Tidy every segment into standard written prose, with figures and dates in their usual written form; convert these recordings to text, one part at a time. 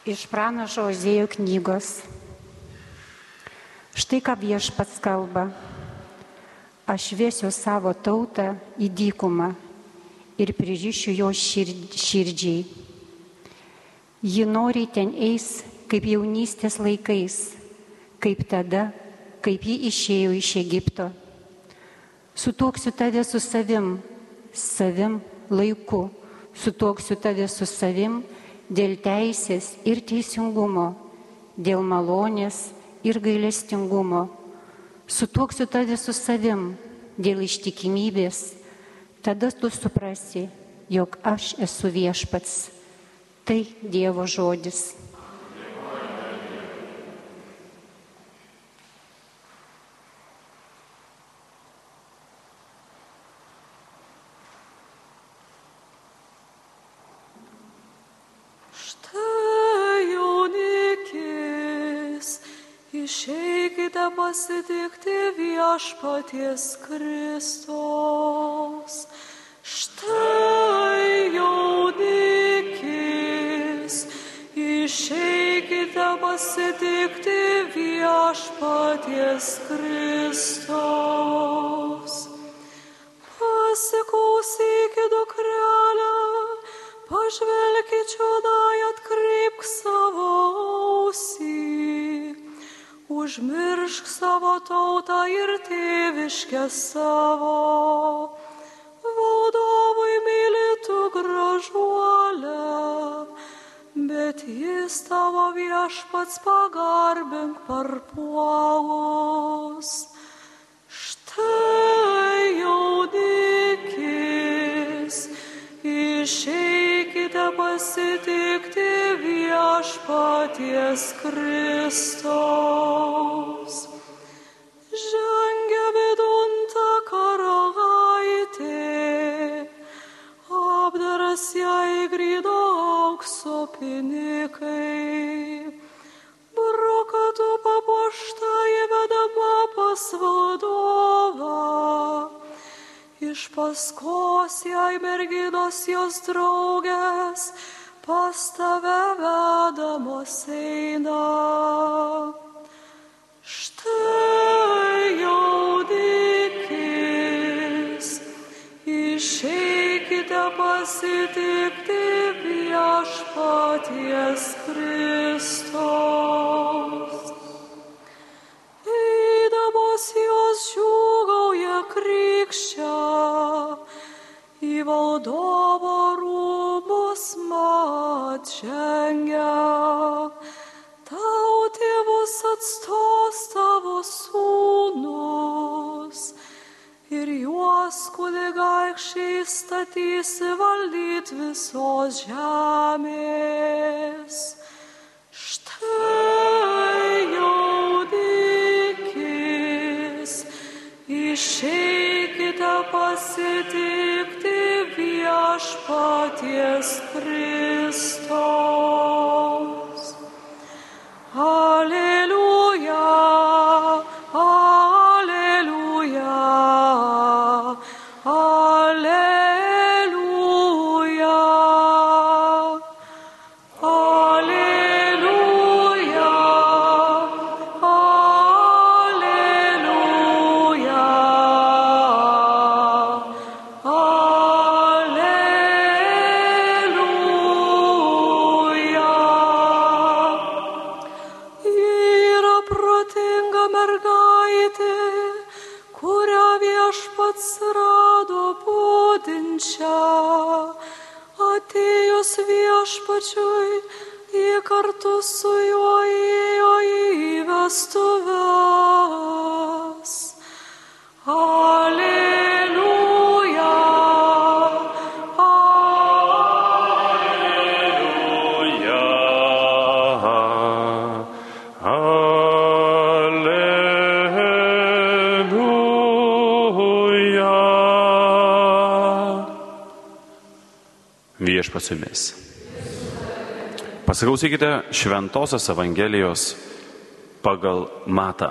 Iš pranašo Ozėjo knygos. Štai ką Viešpats kalba. Aš vesiu savo tautą į dykumą ir pririšiu jo širdžiai. Ji noriai ten eis kaip jaunystės laikais, kaip tada, kaip ji išėjo iš Egipto. Sutuoksiu tave su savim laiku, sutuoksiu tave su savim dėl teisės ir teisingumo, dėl malonės ir gailestingumo. Sutuoksiu tave su savim dėl ištikimybės, tada tu suprasi, jog aš esu Viešpats. Tai Dievo žodis. Išeikite pasitikti Viešpaties Kristaus. Štai jaunikis, išeikite pasitikti Viešpaties Kristaus. Pasiklausykit, dukrelė, pažvelkit čionai, atkreipk savo ausį. Užmiršk savo tautą ir tėviškę savo. Valdovui myli tu gražuolę, bet jis tavo Viešpats pagarbink parpuolus. Štai jaunikis, išeikite pasitikti Viešpaties Kristaus. Žengia vidun ta karalaitė, apdaras jai gryno aukso pinikai. Brokatu papuošta įvedama pas vadovą, iš paskos jai merginos jos draugės, pas tave vedamos eina. Štai jaunikis, išeikite pasitikti Viešpaties Kristaus. Eidamos jos džiūgauja krikščia, į valdovo rūmus mat žengia. Tau tėvus atstos tavo sūnus, ir juos kunigaikščiai statysi valdyt visos žemės. Štai jaunikis, išeikite pasitikti Viešpaties Kristaus. Aleliuja, aleliuja, aleliuja, aleliuja, aleliuja, aleliuja. Yra protinga mergaitė, kurią Viešpats rado budinčią. Atėjus Viešpačiui, ji kartu su juo ėjo į vestuves. Aleliuja, Alleluia, Alleluia. Viešpats su jumis. Pasiklausykite Šventosios Evangelijos pagal Matą.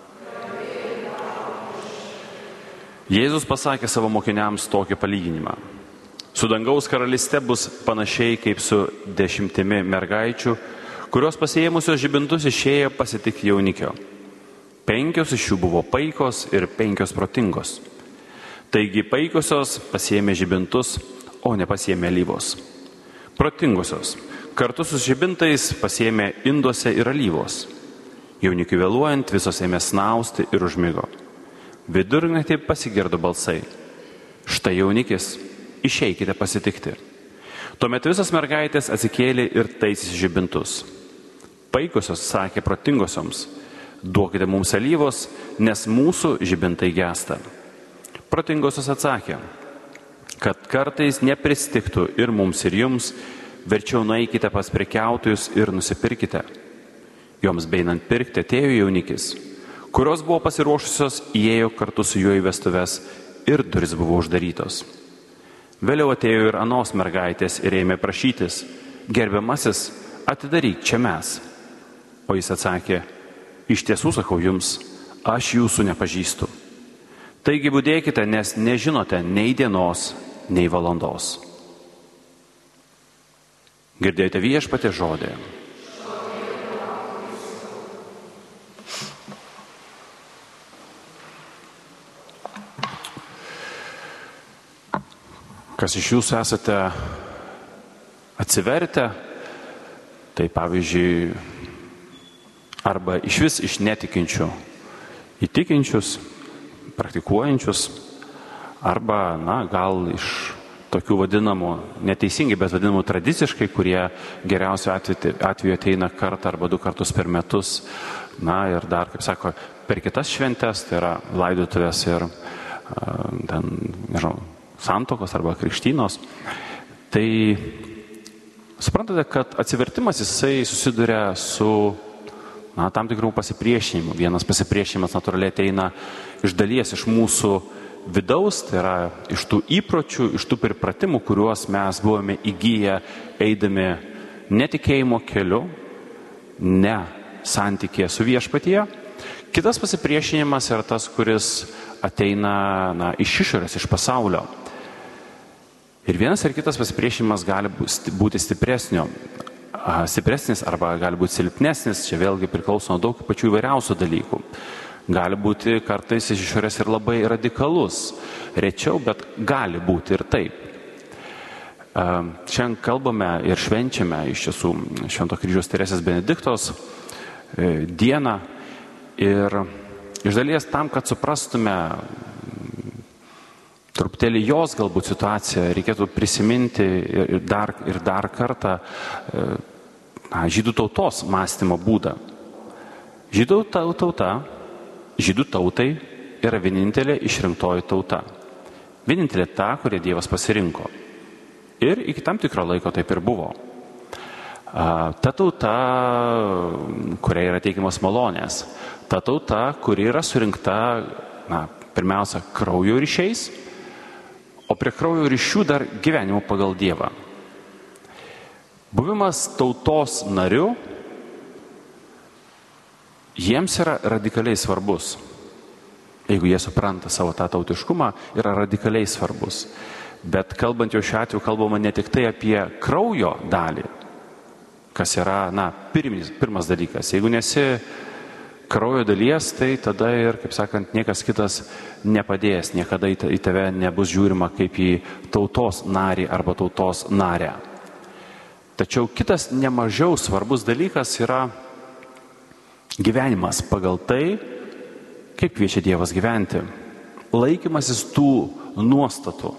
Jėzus pasakė savo mokiniams tokį palyginimą. Su dangaus karalyste bus panašiai kaip su 10 mergaičių, kurios pasiėmusios žibintus išėjo pasitikti jaunikio. 5 iš jų buvo paikos ir 5 protingos. Taigi paikosios pasiėmė žibintus, o nepasiėmė alyvos. Protingosios kartu su žibintais pasiėmė induose ir alyvos. Jaunikiui vėluojant visos ėmė snausti ir užmigo. Vidurnaktį pasigirdo balsai. Štai jaunikis, išeikite pasitikti. Tuomet visos mergaitės atsikėlė ir taisys žibintus. Paikosios sakė protingosioms, duokite mums alyvos, nes mūsų žibintai gęsta. Protingosios atsakė, kad kartais nepristiktų ir mums ir jums, verčiau nueikite pas prekiautojus ir nusipirkite. Joms beinant pirkti atėjo jaunikis, kurios buvo pasiruošusios, įėjo kartu su juo į vestuves ir durys buvo uždarytos. Vėliau atėjo ir anos mergaitės ir ėmė prašytis, gerbiamasis, atidaryk čia mes. O jis atsakė, iš tiesų sakau jums, aš jūsų nepažįstu. Taigi budėkite, nes nežinote nei dienos, nei valandos. Girdėjote Viešpaties žodį. Kas iš jūsų esate atsivertę, tai pavyzdžiui, arba išvis iš netikinčių į tikinčius, praktikuojančius, arba, gal iš tokių vadinamų, neteisingai, bet vadinamų tradiciškai, kurie geriausiu atveju ateina kartą arba 2 kartus per metus, ir dar, kaip sako, per kitas šventes, tai yra laidotuvės ir santokos arba krikštynos. Tai suprantate, kad atsivertimas jisai susiduria su tam tikrų pasipriešinimų. Vienas pasipriešinimas natūraliai ateina iš dalies iš mūsų vidaus, tai yra iš tų įpročių, iš tų pripratimų, kuriuos mes buvome įgyję eidami netikėjimo keliu, ne santykėje su Viešpatyje. Kitas pasipriešinimas yra tas, kuris ateina iš išorės, iš pasaulio. Ir vienas ir kitas pasipriešinimas gali būti stipresnis arba gali būti silpnesnis, čia vėlgi priklauso nuo daug pačių įvairiausių dalykų. Gali būti kartais iš išorės ir labai radikalus, rečiau, bet gali būti ir taip. Šiandien kalbame ir švenčiame iš tiesų Švento kryžiaus Teresės Benediktos dieną ir iš dalies tam, kad suprastume truputėlį jos galbūt situaciją, reikėtų prisiminti ir dar kartą žydų tautos mąstymo būdą. Žydų tautai yra vienintelė išrinktoji tauta. Vienintelė ta, kurią Dievas pasirinko. Ir iki tam tikro laiko taip ir buvo. Ta tauta, kuriai yra teikiamas malonės. Ta tauta, kuri yra surinkta, pirmiausia, kraujo ryšiais, o prie kraujo ryšių dar gyvenimo pagal Dievą. Buvimas tautos nariu jiems yra radikaliai svarbus. Jeigu jie supranta savo tą tautiškumą, yra radikaliai svarbus. Bet kalbant jau šiuo atveju, kalbama ne tik tai apie kraujo dalį, kas yra, pirmas dalykas. Jeigu nesi kraujo dalies, tai tada ir, kaip sakant, niekas kitas nepadės, niekada į tave nebus žiūrima kaip į tautos narį arba tautos narę. Tačiau kitas nemažiau svarbus dalykas yra gyvenimas pagal tai, kaip kviečia Dievas gyventi. Laikymasis tų nuostatų.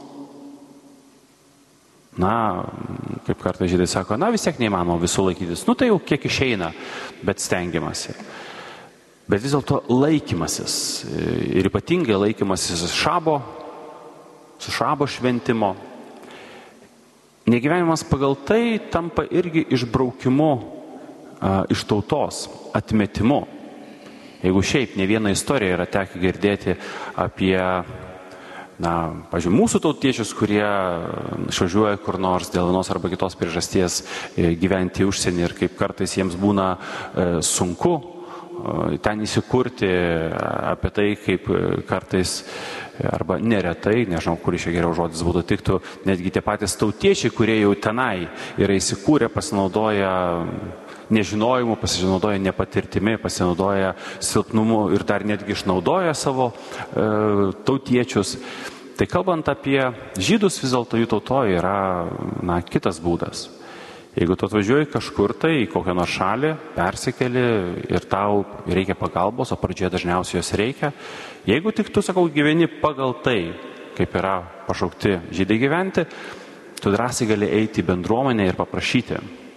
Kaip kartais žydai sako, vis tiek neįmanoma visų laikytis. Tai jau kiek išeina, bet stengiamasi. Bet vis dėlto laikymasis ir ypatingai laikymasis šabo šventimo. Negyvenimas pagal tai tampa irgi išbraukimu iš tautos, atmetimu. Jeigu šiaip ne viena istorija yra tekę girdėti apie, pavyzdžiui, mūsų tautiečius, kurie išvažiuoja kur nors dėl vienos arba kitos priežasties gyventi užsienį ir kaip kartais jiems būna sunku, ten įsikurti, apie tai, kaip kartais, arba neretai, nežinau, kuris čia geriau žodis būtų tiktų, netgi tie patys tautiečiai, kurie jau tenai yra įsikūrę, pasinaudoja nežinojimu, pasinaudoja nepatirtimi, pasinaudoja silpnumu ir dar netgi išnaudoja savo tautiečius. Tai kalbant apie žydus, vis dėlto jų tautoje yra kitas būdas. Jeigu tu atvažiuoji kažkur tai į kokią nors šalį, persikeli ir tau reikia pagalbos, o pradžioje dažniausiai jos reikia, jeigu tik tu, sakau, gyveni pagal tai, kaip yra pašaukti žydai gyventi, tu drąsiai gali eiti į bendruomenę ir paprašyti.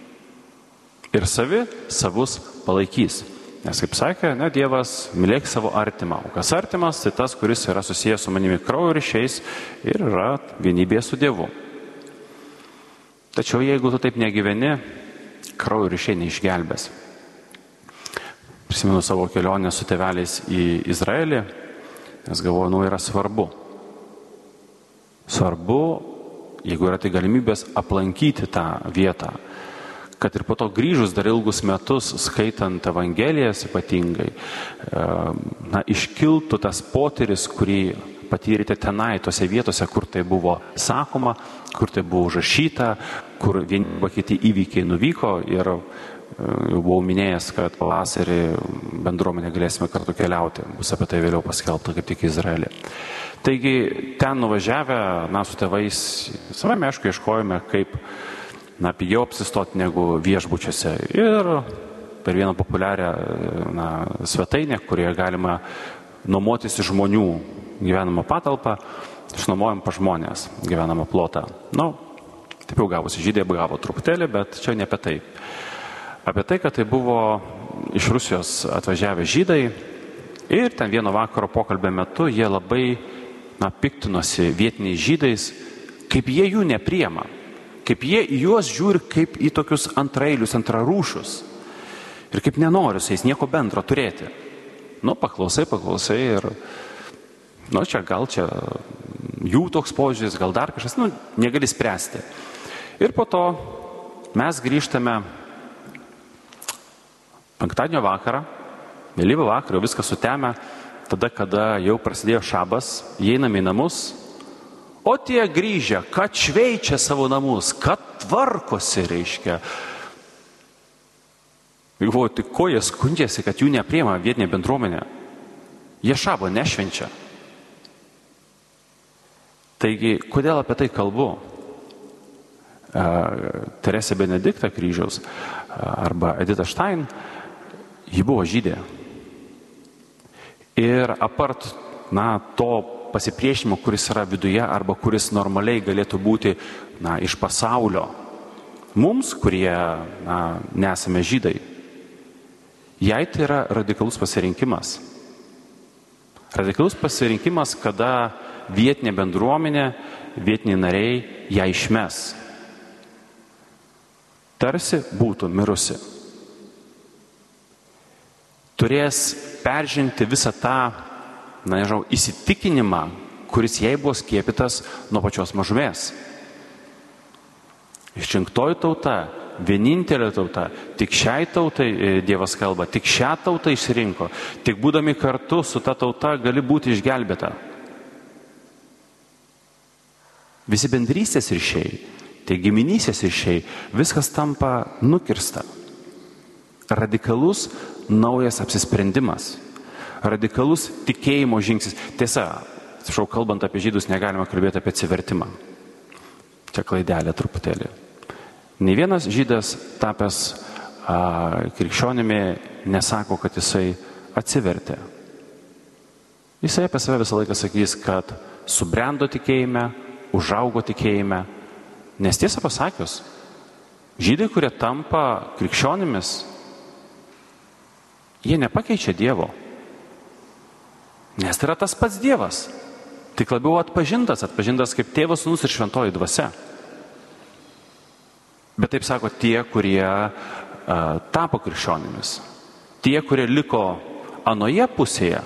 Ir savus palaikys. Nes, kaip sakė, Dievas, mylėk savo artimą. O kas artimas, tai tas, kuris yra susijęs su manimi kraujo ryšiais ir yra vienybėje su Dievu. Tačiau jeigu tu taip negyveni, kraujo ryšiai neišgelbės. Prisimenu savo kelionę su tėveliais į Izraelį, nes galvoju, yra svarbu. Svarbu, jeigu yra tai galimybės, aplankyti tą vietą. Kad ir po to grįžus dar ilgus metus, skaitant Evangelijas ypatingai, iškiltų tas potyris, kurį patyrėte tenai, tose vietose, kur tai buvo sakoma, kur tai buvo užrašyta, kur vieni kiti įvykiai nuvyko. Ir jau buvau minėjęs, kad pavasarį bendruomenė galėsime kartu keliauti. Bus apie tai vėliau paskelbta kaip tik Izraelį. Taigi ten nuvažiavę, su tėvais, savame aišku, ieškojome, kaip pigiau apsistoti negu viešbučiuose. Ir per vieną populiarią svetainę, kurioje galima nuomotis iš žmonių gyvenamą patalpą, išnuomojom pa žmonės gyvenamą plotą. Taip jau gavosi, žydai gavo truputėlį, bet čia ne apie tai. Apie tai, kad tai buvo iš Rusijos atvažiavę žydai ir ten vieno vakaro pokalbio metu jie labai piktinosi vietiniais žydais, kaip jie jų nepriema. Kaip jie į juos žiūri kaip į tokius antraeilius, antrarūšius. Ir kaip nenori su jais nieko bendro turėti. Paklausai ir, gal čia jų toks požiūris, gal dar kažkas, negali spręsti. Ir po to mes grįžtame penktadienio vakarą, vėlyvą vakarą, viską sutemę, tada, kada jau prasidėjo šabas, įeiname į namus. O tie grįžę, kad šveičia savo namus, kad tvarkosi, reiškia. Galvoju, tai ko jie skundžiasi, kad jų nepriima vietinė bendruomenė? Jie šabo nešvenčia. Taigi, kodėl apie tai kalbu? Teresė Benedikta Kryžiaus arba Edita Stein, ji buvo žydė. Ir apart, to pasipriešinimo, kuris yra viduje arba kuris normaliai galėtų būti iš pasaulio. Mums, kurie nesame žydai, jai tai yra radikalus pasirinkimas. Radikalus pasirinkimas, kada vietinė bendruomenė, vietiniai nariai ją išmes. Tarsi būtų mirusi. Turės peržengti visą tą įsitikinimą, kuris jai buvo skiepytas nuo pačios mažumės. Išrinktoji tauta, vienintelė tauta, tik šiai tautai Dievas kalba, tik šią tautą išsirinko, tik būdami kartu su ta tauta gali būti išgelbėta. Visi bendrystės ryšiai, tai giminystės ryšiai, viskas tampa nukirsta. Radikalus naujas apsisprendimas. Radikalus tikėjimo žingsnis. Tiesa, kalbant apie žydus, negalima kalbėti apie atsivertimą. Čia klaidelė truputėlį. Nei vienas žydas tapęs krikščionimi nesako, kad jisai atsivertė. Jisai apie save visą laiką sakys, kad subrendo tikėjime, užaugo tikėjime. Nes tiesą pasakius, žydai, kurie tampa krikščionimis, jie nepakeičia Dievo. Nes tai yra tas pats Dievas, tik labiau atpažintas kaip Tėvas, Sūnus ir Šventoji Dvasia. Bet taip sako tie, kurie tapo krikščionimis. Tie, kurie liko anoje pusėje,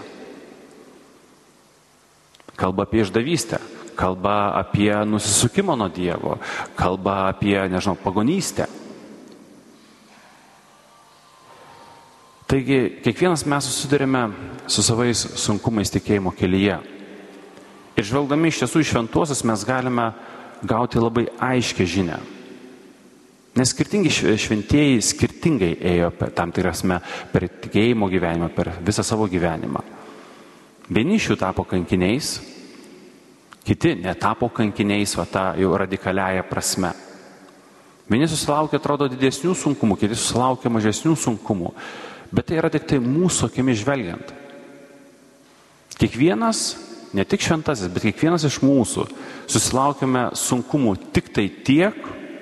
kalba apie išdavystę, kalba apie nusisukimą nuo Dievo, kalba apie, pagonystę. Taigi, kiekvienas mes susidurime su savais sunkumais tikėjimo kelyje. Ir žvelgdami iš tiesų į šventuosius mes galime gauti labai aiškę žinią. Nes skirtingi šventieji skirtingai ėjo tam tikrasme per tikėjimo gyvenimą, per visą savo gyvenimą. Vieni iš jų tapo kankiniais, kiti netapo kankiniais, tą jau radikaliąją prasme. Vieni susilaukė, atrodo, didesnių sunkumų, kiti susilaukė mažesnių sunkumų. Bet tai yra tik tai mūsų akimis žvelgiant. Kiekvienas, ne tik šventasis, bet kiekvienas iš mūsų susilaukėme sunkumų tik tai tiek,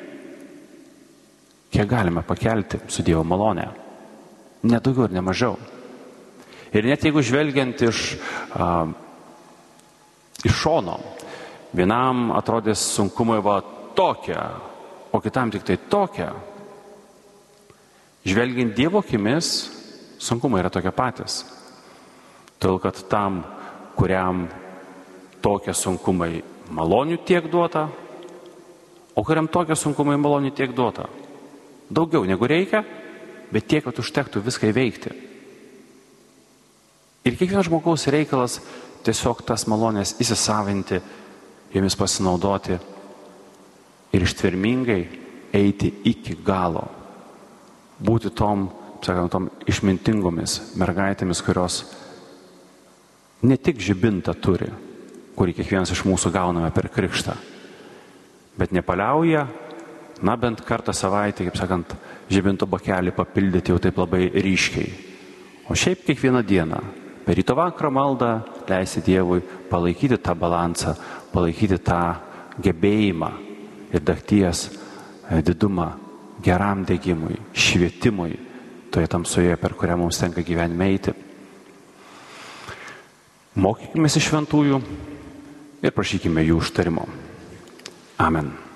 kiek galime pakelti su Dievo malone. Ne daugiau ir ne mažiau. Ir net jeigu žvelgiant iš šono, vienam atrodys sunkumai tokia, o kitam tik tai tokia. Žvelgiant Dievo akimis, sunkumai yra tokie patys. Todėl, kad tam, kuriam tokie sunkumai malonių tiek duota, o kuriam tokie sunkumai malonių tiek duota. Daugiau negu reikia, bet tiek, kad užtektų viską įveikti. Ir kiekvienas žmogaus reikalas tiesiog tas malonės įsisavinti, jomis pasinaudoti ir ištvermingai eiti iki galo. Būti tom išmintingomis mergaitėmis, kurios ne tik žibintą turi, kurį kiekvienas iš mūsų gauname per krikštą, bet nepaliauja, bent kartą savaitę, žibinto bakelį papildyti jau taip labai ryškiai. O šiaip kiekvieną dieną, per ryto vakarą maldą, leisti Dievui palaikyti tą balansą, palaikyti tą gebėjimą ir dagties didumą geram degimui, švietimui, toje tamsoje, per kurią mums tenka gyvenime eiti. Mokykimės iš šventųjų ir prašykime jų užtarimo. Amen.